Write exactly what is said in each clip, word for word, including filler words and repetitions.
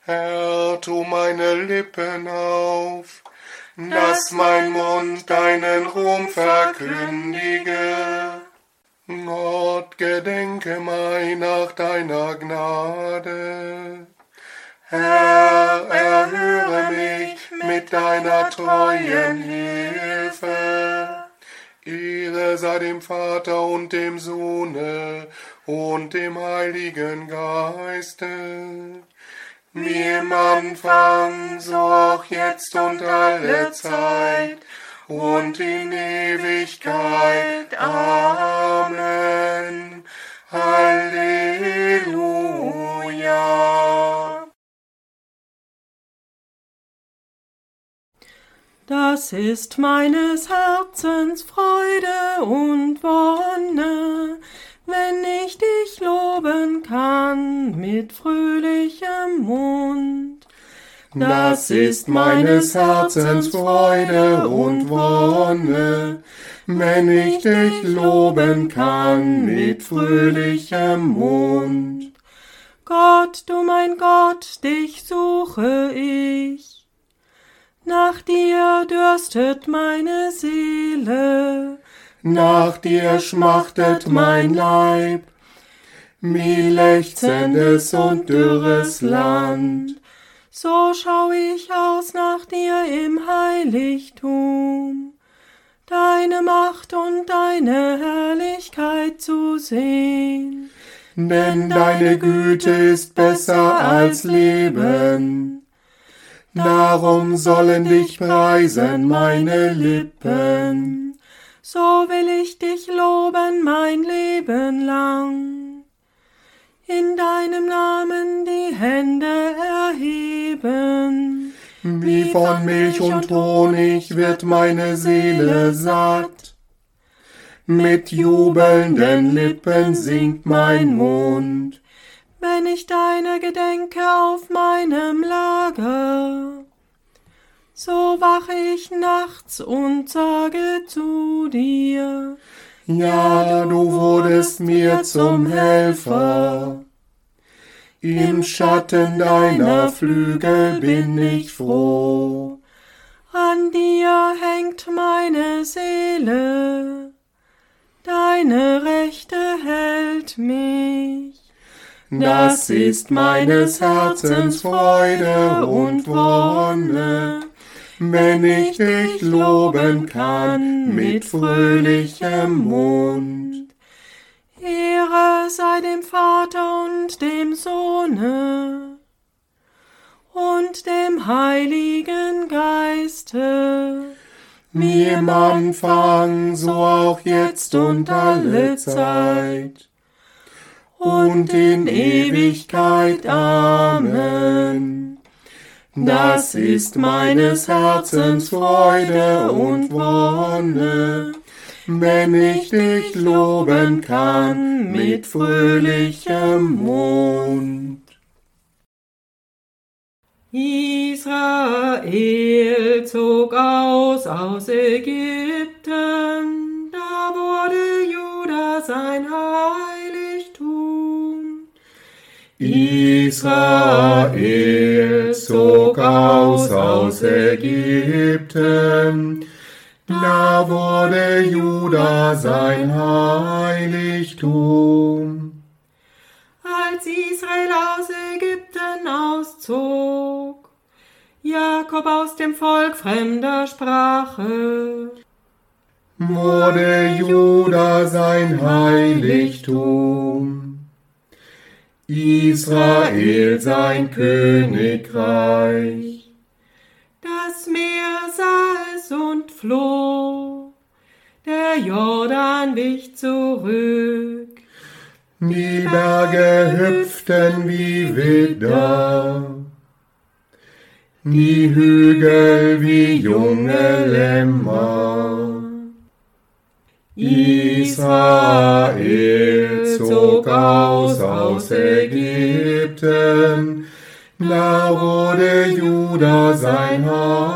Herr, tu meine Lippen auf, dass mein Mund deinen Ruhm verkündige. Gott, gedenke mein nach deiner Gnade. Herr, erhöre mich mit deiner treuen Hilfe. Ehre sei dem Vater und dem Sohne und dem Heiligen Geiste, wie im Anfang, so auch jetzt und alle Zeit und in Ewigkeit. Amen. Halleluja. Das ist meines Herzens Freude und Wonne, wenn ich dich loben kann mit fröhlichem Mund. Das ist meines Herzens Freude und Wonne, wenn ich dich loben kann mit fröhlichem Mund. Gott, du mein Gott, dich suche ich. Nach dir dürstet meine Seele, nach dir schmachtet mein Leib, wie lechzendes und dürres Land. So schau ich aus nach dir im Heiligtum, deine Macht und deine Herrlichkeit zu sehen. Denn deine Güte ist besser als Leben. Darum sollen dich preisen meine Lippen. So will ich dich loben mein Leben lang. In deinem Namen die Hände erheben. Wie von Milch und Honig wird meine Seele satt. Mit jubelnden Lippen singt mein Mund. Wenn ich deine gedenke auf meinem Lager, so wache ich nachts und sage zu dir, ja, du wurdest mir zum Helfer. Im Schatten deiner Flügel bin ich froh. An dir hängt meine Seele, deine Rechte hält mich. Das ist meines Herzens Freude und Wonne, wenn ich dich loben kann mit fröhlichem Mund. Ehre sei dem Vater und dem Sohne und dem Heiligen Geiste, wie im Anfang, so auch jetzt und alle Zeit und in Ewigkeit. Amen. Das ist meines Herzens Freude und Wonne, wenn ich dich loben kann mit fröhlichem Mund. Israel zog aus aus Ägypten, da wurde Juda sein Heiligtum. Israel zog aus aus Ägypten, da wurde Juda sein Heiligtum. Als Israel aus Ägypten auszog, Jakob aus dem Volk fremder Sprache, wurde Juda sein Heiligtum. Israel sein Königreich. Das Meer sah es und floh, der Jordan wich zurück. Die Berge hüpften wie Widder, die Hügel wie junge Lämmer. Israel zog aus aus Ägypten, da wurde Juda sein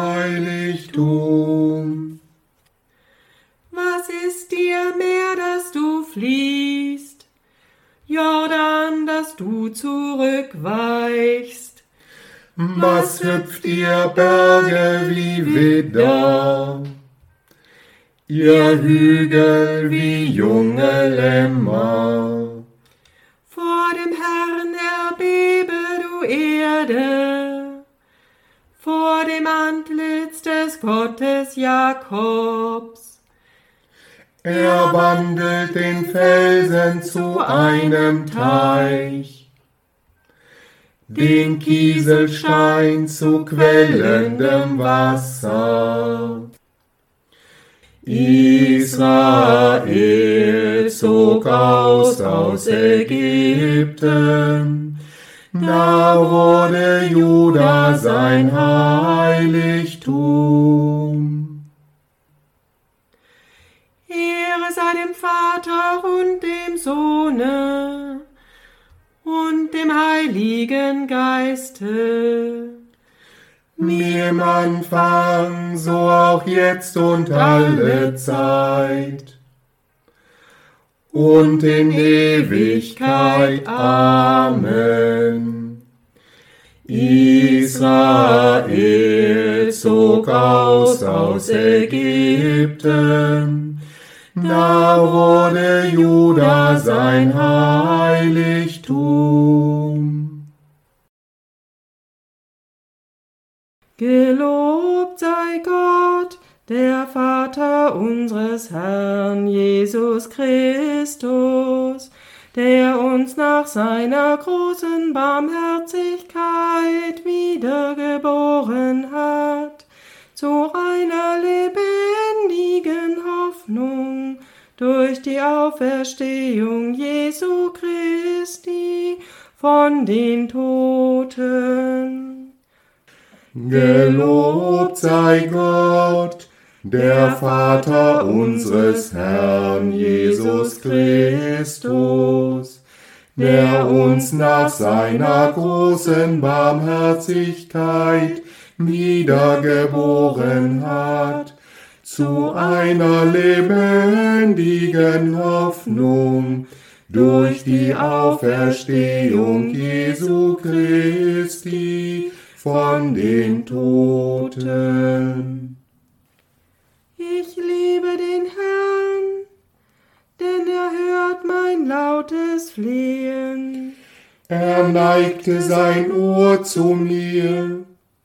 Heiligtum. Was ist dir mehr, dass du fliehst, Jordan, dass du zurückweichst? Was hüpft ihr Berge wie Widder, ihr Hügel wie junge Lämmer? Vor dem Herrn erbebe, du Erde, vor dem Antlitz des Gottes Jakobs. Er wandelt den Felsen zu einem Teich, den Kieselstein zu quellendem Wasser. Israel zog aus aus Ägypten, da wurde Juda sein Heiligtum. Ehre sei dem Vater und dem Sohne und dem Heiligen Geiste, wie im Anfang, so auch jetzt und alle Zeit und in Ewigkeit. Amen. Israel zog aus aus Ägypten, da wurde Juda sein Heiligtum. Gelobt sei Gott, der Vater unseres Herrn Jesus Christus, der uns nach seiner großen Barmherzigkeit wiedergeboren hat, zu einer lebendigen Hoffnung durch die Auferstehung Jesu Christi von den Toten. Gelobt sei Gott, der Vater unseres Herrn Jesus Christus, der uns nach seiner großen Barmherzigkeit wiedergeboren hat, zu einer lebendigen Hoffnung durch die Auferstehung Jesu Christi von den Toten. Ich liebe den Herrn, denn er hört mein lautes Flehen. Er neigte sein Ohr zu mir.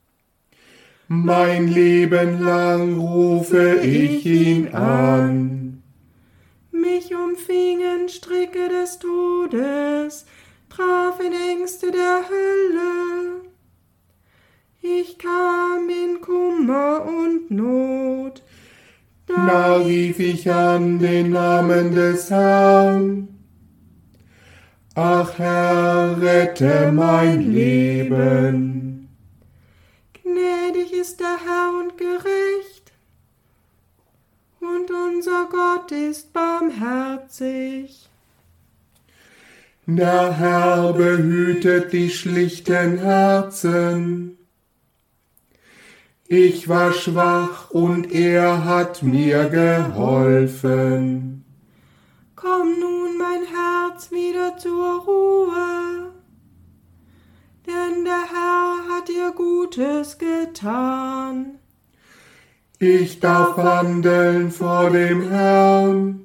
Mein Leben lang rufe ich ihn an. Mich umfingen Stricke des Todes, trafen Ängste der Hölle. Ich kam in Kummer und Not. Da rief ich an den Namen des Herrn. Ach Herr, rette mein Leben. Gnädig ist der Herr und gerecht, und unser Gott ist barmherzig. Der Herr behütet die schlichten Herzen. Ich war schwach und er hat mir geholfen. Komm nun, mein Herz, wieder zur Ruhe, denn der Herr hat dir Gutes getan. Ich darf wandeln vor dem Herrn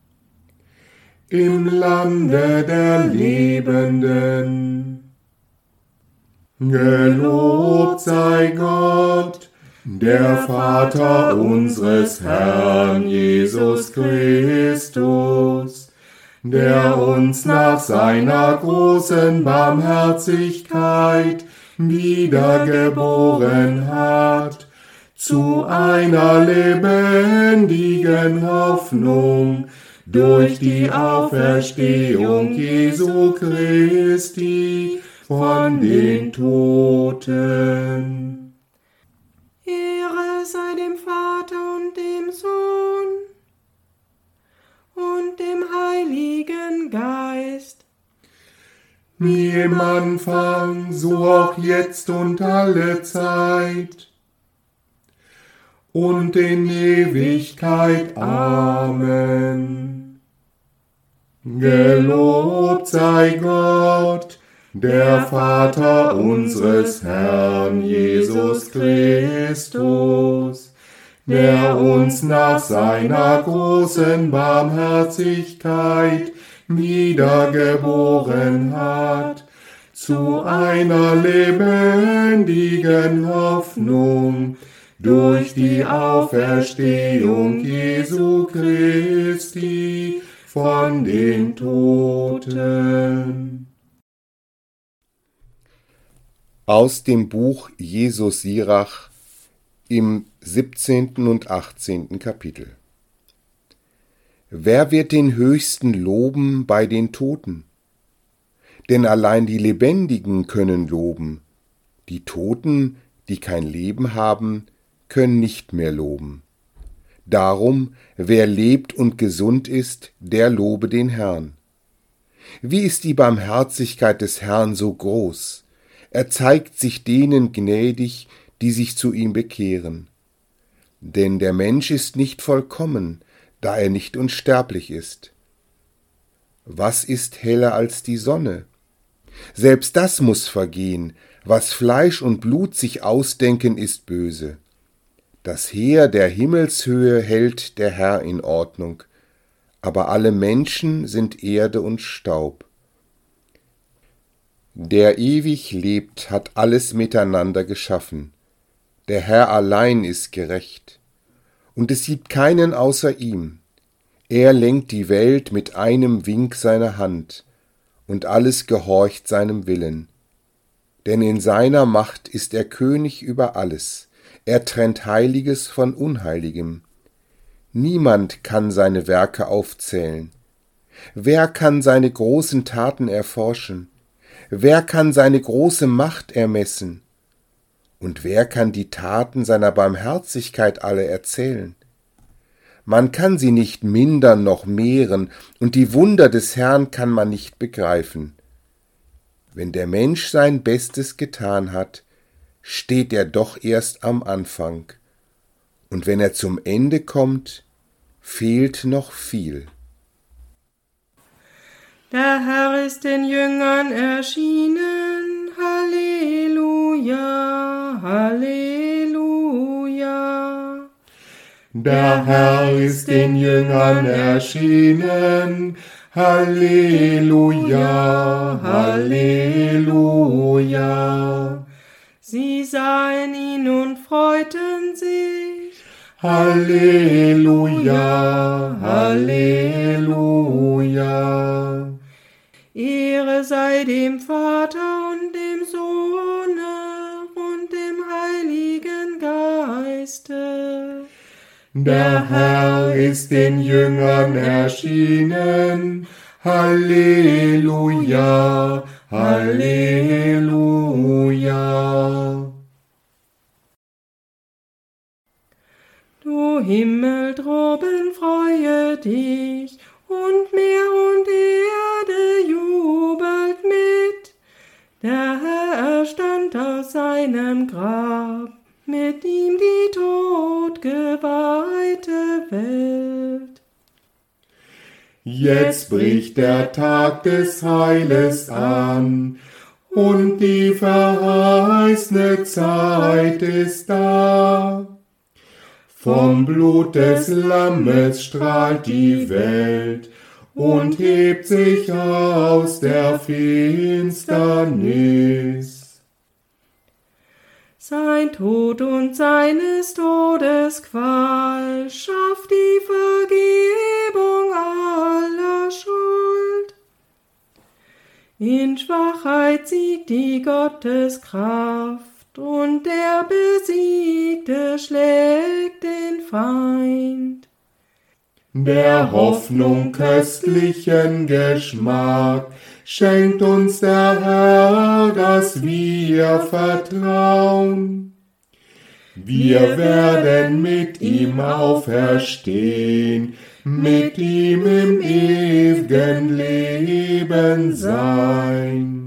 im Lande der Lebenden. Gelobt sei Gott, der Vater unseres Herrn Jesus Christus, der uns nach seiner großen Barmherzigkeit wiedergeboren hat, zu einer lebendigen Hoffnung durch die Auferstehung Jesu Christi von den Toten. Ehre sei dem Vater und dem Sohn und dem Heiligen Geist, wie im Anfang, so auch jetzt und alle Zeit und in Ewigkeit. Amen. Gelobt sei Gott, der Vater unseres Herrn Jesus Christus, der uns nach seiner großen Barmherzigkeit wiedergeboren hat, zu einer lebendigen Hoffnung durch die Auferstehung Jesu Christi von den Toten. Aus dem Buch Jesus Sirach im siebzehnten und achtzehnten Kapitel. Wer wird den Höchsten loben bei den Toten? Denn allein die Lebendigen können loben, die Toten, die kein Leben haben, können nicht mehr loben. Darum, wer lebt und gesund ist, der lobe den Herrn. Wie ist die Barmherzigkeit des Herrn so groß? Er zeigt sich denen gnädig, die sich zu ihm bekehren. Denn der Mensch ist nicht vollkommen, da er nicht unsterblich ist. Was ist heller als die Sonne? Selbst das muß vergehen, was Fleisch und Blut sich ausdenken, ist böse. Das Heer der Himmelshöhe hält der Herr in Ordnung, aber alle Menschen sind Erde und Staub. Der ewig lebt, hat alles miteinander geschaffen. Der Herr allein ist gerecht, und es gibt keinen außer ihm. Er lenkt die Welt mit einem Wink seiner Hand, und alles gehorcht seinem Willen. Denn in seiner Macht ist er König über alles. Er trennt Heiliges von Unheiligem. Niemand kann seine Werke aufzählen. Wer kann seine großen Taten erforschen? Wer kann seine große Macht ermessen? Und wer kann die Taten seiner Barmherzigkeit alle erzählen? Man kann sie nicht mindern noch mehren, und die Wunder des Herrn kann man nicht begreifen. Wenn der Mensch sein Bestes getan hat, steht er doch erst am Anfang, und wenn er zum Ende kommt, fehlt noch viel. Der Herr ist den Jüngern erschienen, Halleluja, Halleluja. Der Herr ist den Jüngern erschienen, Halleluja, Halleluja. Sie sahen ihn und freuten sich, Halleluja, Halleluja. Ehre sei dem Vater und dem Sohne und dem Heiligen Geiste. Der Herr ist den Jüngern erschienen, Halleluja, Halleluja. Du Himmel droben, freue dich, und Meer und Erde jubelt mit. Der Herr erstand aus seinem Grab, mit ihm die todgeweihte Welt. Jetzt bricht der Tag des Heiles an, und die verheißne Zeit ist da. Vom Blut des Lammes strahlt die Welt und hebt sich aus der Finsternis. Sein Tod und seines Todes Qual schafft die Vergebung aller Schuld. In Schwachheit siegt die Gotteskraft, und der Besiegte schlägt den Feind. Der Hoffnung köstlichen Geschmack schenkt uns der Herr, dass wir vertrauen. Wir werden mit ihm auferstehen, mit ihm im ewigen Leben sein.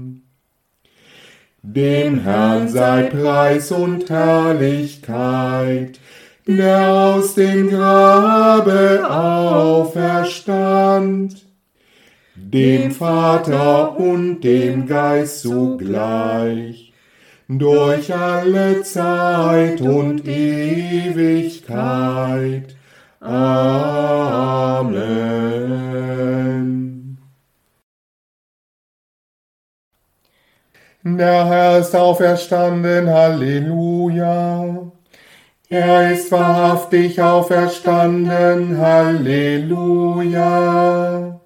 Dem Herrn sei Preis und Herrlichkeit, der aus dem Grabe auferstand. dem Vater und dem Geist zugleich, durch alle Zeit und Ewigkeit. Amen. Der Herr ist auferstanden, Halleluja. Er ist wahrhaftig auferstanden, Halleluja.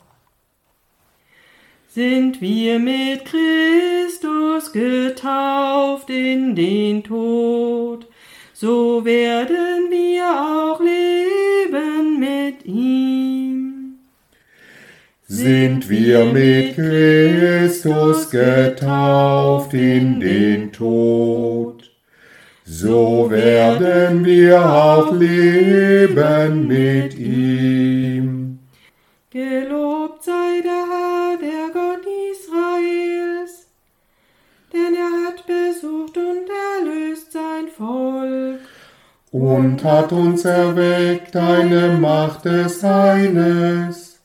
Sind wir mit Christus getauft in den Tod, so werden wir auch leben mit ihm. Sind wir mit Christus getauft in den Tod, so werden wir auch leben mit ihm. Gelobt sei der Herr, der Gott Israels, denn er hat besucht und erlöst sein Volk. Und hat uns erweckt eine Macht des Heiles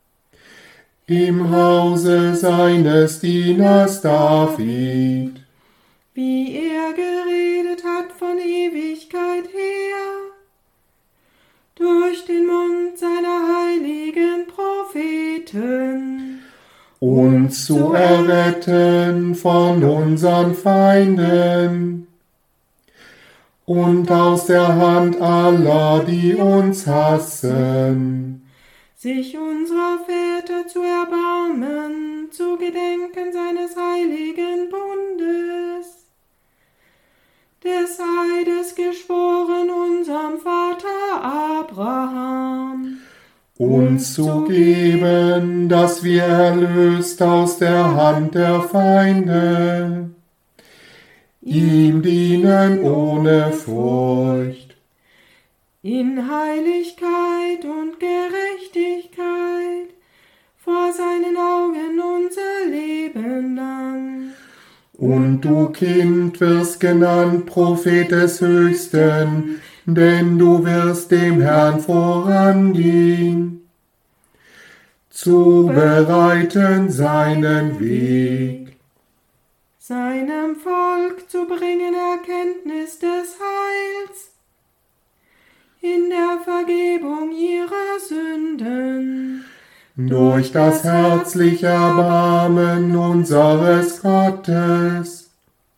im Hause seines Dieners David, wie er geredet hat von Ewigkeit her, durch den Mund seiner heiligen Propheten, uns zu erretten von unseren Feinden und aus der Hand aller, die uns hassen, sich unserer Väter zu erbarmen, zu gedenken seines heiligen Bundes, des Eides geschworen unserem Vater Abraham, uns zu geben, dass wir erlöst aus der Hand der Feinde, ihm dienen ohne Furcht, in Heiligkeit und Gerechtigkeit, vor seinen Augen unser Leben lang. Und du, Kind, wirst genannt Prophet des Höchsten, denn du wirst dem Herrn vorangehen, zu bereiten seinen Weg, seinem Volk zu bringen Erkenntnis des Heils, in der Vergebung ihrer Sünden, durch das herzliche Erbarmen unseres Gottes.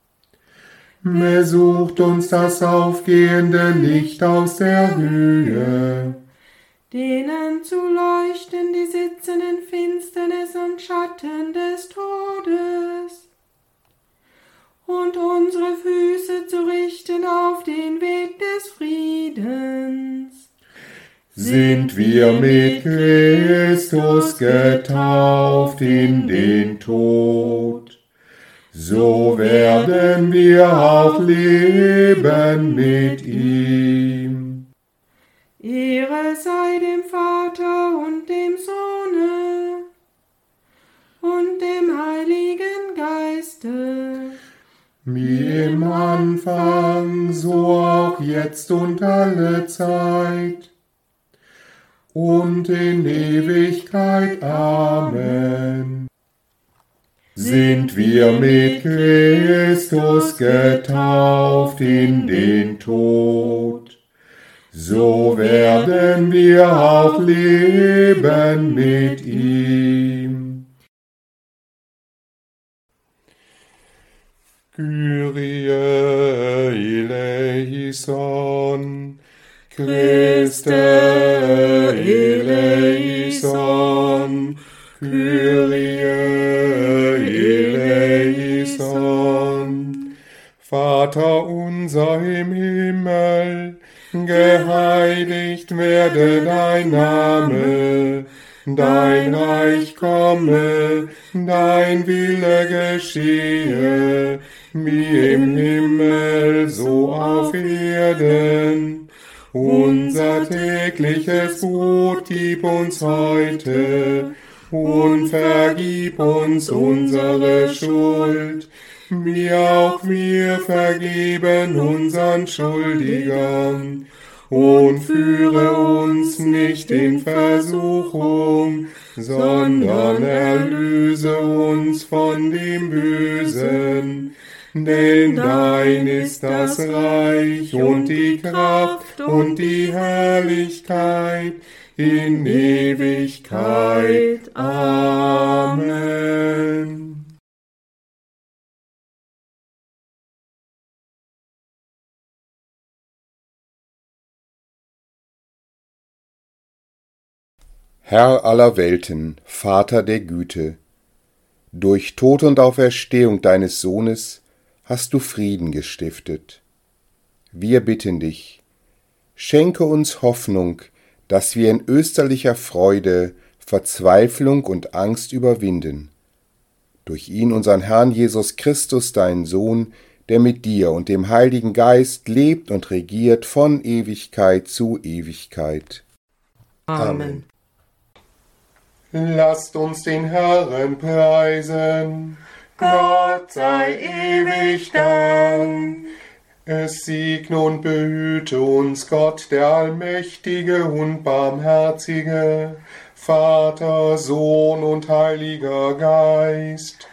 Besucht uns das aufgehende Licht aus der Höhe, denen zu leuchten, die sitzen in Finsternis und Schatten des Todes, und unsere Füße zu richten auf den Weg des Friedens. Sind wir mit Christus getauft in den Tod, so werden wir auch leben mit ihm. Ehre sei dem Vater und dem Sohne und dem Heiligen Geiste, wie im Anfang, so auch jetzt und alle Zeit und in Ewigkeit. Amen. Sind wir mit Christus getauft in den Tod, so werden wir auch leben mit ihm. Kyrie eleison, Christe eleison, Kyrie eleison. Vater unser im Himmel, geheiligt werde dein Name, dein Reich komme, dein Wille geschehe, wie im Himmel, so auf Erden. Unser tägliches Brot gib uns heute und vergib uns unsere Schuld, wie auch wir vergeben unseren Schuldigern. und führe uns nicht in Versuchung, sondern erlöse uns von dem Bösen. Denn dein ist das Reich und die Kraft und die Herrlichkeit in Ewigkeit. Amen. Herr aller Welten, Vater der Güte, durch Tod und Auferstehung deines Sohnes hast du Frieden gestiftet. Wir bitten dich, schenke uns Hoffnung, dass wir in österlicher Freude Verzweiflung und Angst überwinden. Durch ihn, unseren Herrn Jesus Christus, deinen Sohn, der mit dir und dem Heiligen Geist lebt und regiert von Ewigkeit zu Ewigkeit. Amen. Lasst uns den Herrn preisen. Gott sei ewig Dank. Es segne und behüte uns Gott, der Allmächtige und Barmherzige, Vater, Sohn und Heiliger Geist.